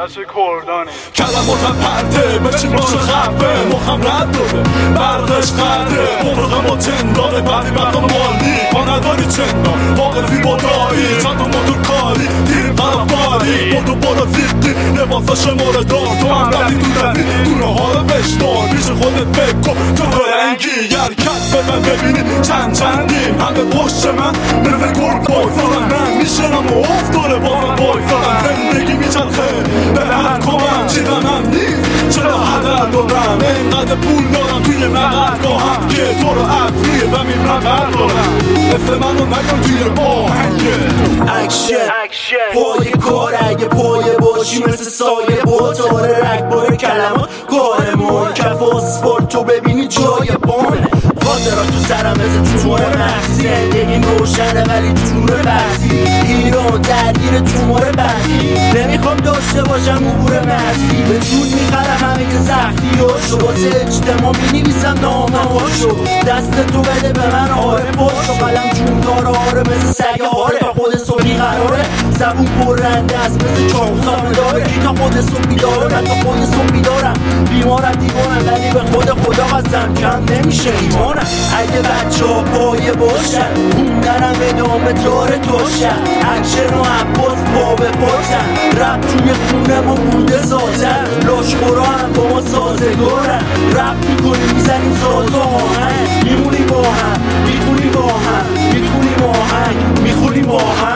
بچه کردانی کلماتم پرده بچین باشه خفه مخم رد داره برقش قرده مبرق ما تنداره بعدی بقا مالی پا نداری چندان واقفی با دایی چند موتور کاری تیر قرفاری بودو برو فیقی لباساش مورد دار تو هم ردی تو روی دونه ها رو بشمار پیش خودت بکن تو فرنگی یرکت بزن ببینی چندیم همه پشت من مثل گرگ بای فقط من میشنم و افتاره بازم بای فقط زندگی میچرخه به هر کمم چیزم هم نیست چرا هدر دارم اینقدر پول دارم توی مقدگاهم که تو رو افریه و میبرم بردارم مثل منو نگم توی آهنگه اکشن پای کار اگه پایه باشی مثل سایه با تاره رک بای کلمات کارمون کف آسفالت تو ببینی جای بانه خاطرات تو سرم مثل تومار مغزی زندگیم روشنه ولی تور فرضی ایران درگیر تومار بندی نمیخوام داشته باشم عبور مرزی به جود میخرم همه که سختی هاشو واسه اجتماع مینویسم نامه هاشو دست تو بده به من آره پاشو قلم جون داره آره مثل سگ هاره تا خود صبح بیقراره زبون برنده است مثل چاقوزانه داره کی تا خود صبح بیداره من تا خود صبح بیدارم بیمارم دیوانم ولی به خود خدا قسم کم نمیشه ایمانم اگه بچه ها پایه باشن خوندنم ادامه داره تاشن اکشن و عباس پا به پاشن رب توی خونه ما بوده سازن لاشخورا هم با ما سازگارن رب میکنیم میزنیم ساز و آهنگ میمونیم با هم میخونیم با هم میخونیم آهنگ میخونیم با هم